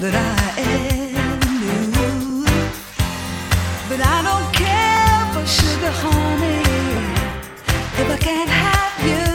that I ever knew. But I don't care for sugar, honey, if I can't have you.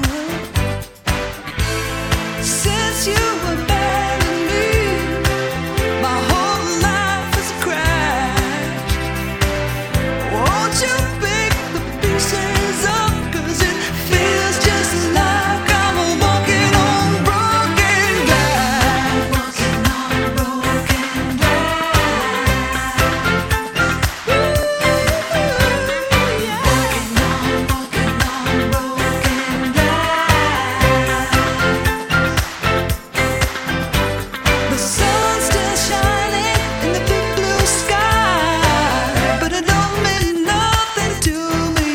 Since you were married me, my whole life is a crash. Won't you pick the pieces up, 'cause it feels just like I'm walking on broken glass. Walking on broken glass. Ooh, yeah. Walking on broken glass. The sun's still shining in the big blue sky, but it don't mean nothing to me.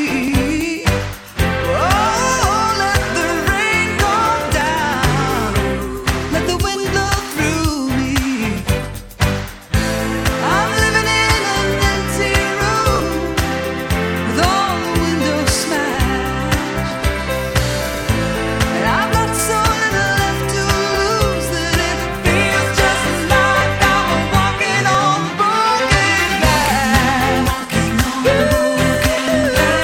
Oh, let the rain come down, let the wind blow through me. I'm living in an empty room with all the windows smashed, and I've got so little left to lose that it feels just like I'm walking on broken glass. Walking on broken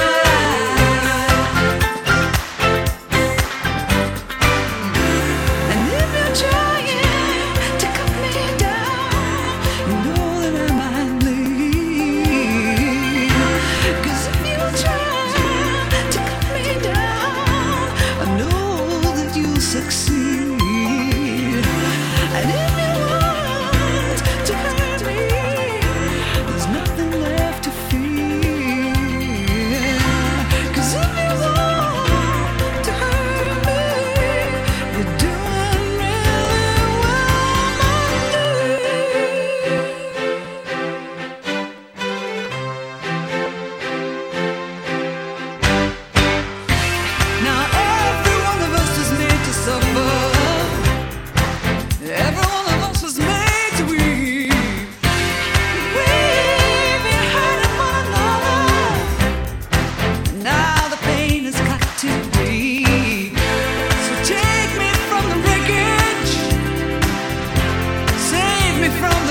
glass. And if you're trying to cut me down, you know that I might bleed. 'Cause if you try to cut me down, I know that you'll succeed. And if you want to hurt me, there's nothing left to fear. 'Cause if you want to hurt me, you're doing really well, my dear. Now every one of us is made to suffer. Every one of us was made to weep. We've been hurting one another. Now the pain has got too deep. So take me from the wreckage, save me from